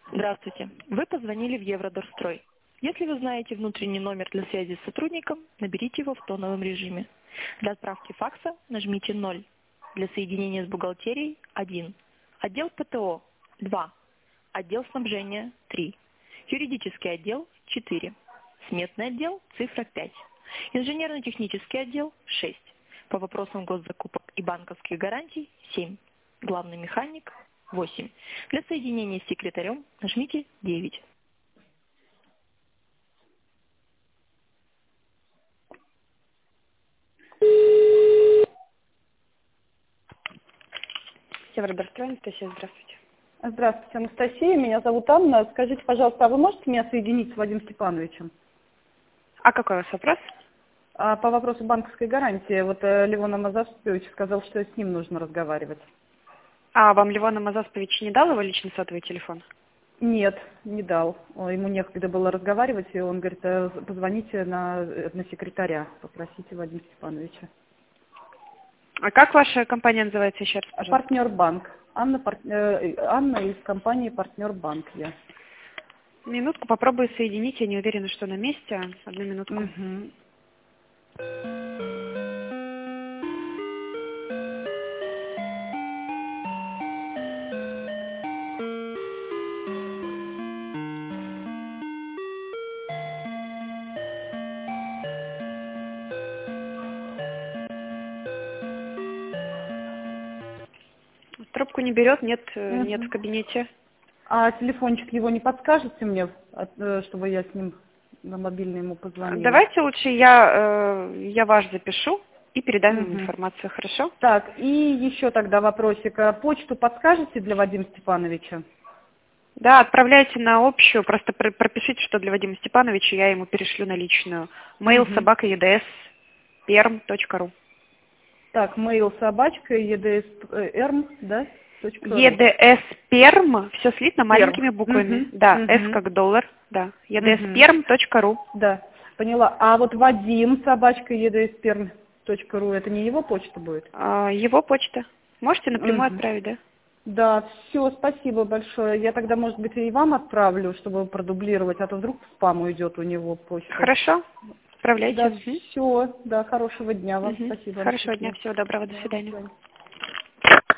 Здравствуйте. Вы позвонили в Евродорстрой. Если вы знаете внутренний номер для связи с сотрудником, наберите его в тоновом режиме. Для отправки факса нажмите 0. Для соединения с бухгалтерией 1. Отдел ПТО 2. Отдел снабжения 3. Юридический отдел 4. Сметный отдел цифра 5. Инженерно-технический отдел 6. По вопросам госзакупок и банковских гарантий 7. Главный механик 8. Для соединения с секретарем нажмите 9. Евродорстрой, Анастасия, здравствуйте. Здравствуйте, Анастасия. Меня зовут Анна. Скажите, пожалуйста, а вы можете меня соединить с Вадимом Степановичем? А какой у вас вопрос? По вопросу банковской гарантии. Вот Левон Амазаспович сказал, что с ним нужно разговаривать. А вам Левон Амазаспович не дал его личный сотовый телефон? Нет, не дал. Ему некогда было разговаривать, и он говорит, позвоните на секретаря, попросите Вадима Степановича. А как ваша компания называется еще раз, пожалуйста? Партнер банк. Анна из компании Партнер банк. Я. Минутку, попробую соединить. Я не уверена, что на месте. Одну минутку. Угу. Трубку не берет, нет, нет в кабинете. А телефончик его не подскажете мне, чтобы я с ним на мобильный ему позвонила? Давайте лучше я ваш запишу и передам ему информацию, хорошо? Так, и еще тогда вопросик. Почту подскажете для Вадима Степановича? Да, отправляйте на общую, просто пропишите, что для Вадима Степановича, я ему перешлю на личную. mail@edsperm.ru. Так, mail @edsperm, да? edsperm, все слитно маленькими буквами. Да, S как доллар, да. edsperm.ru. Да, поняла. А вот Вадим @edsperm.ru, это не его почта будет? Его почта. Можете напрямую отправить, да? Да, все, спасибо большое. Я тогда, может быть, и вам отправлю, чтобы продублировать, а то вдруг в спам уйдет у него почта. Хорошо, отправляйте. Да, все, да, хорошего дня вам, спасибо. Хорошего дня, всего доброго, до свидания.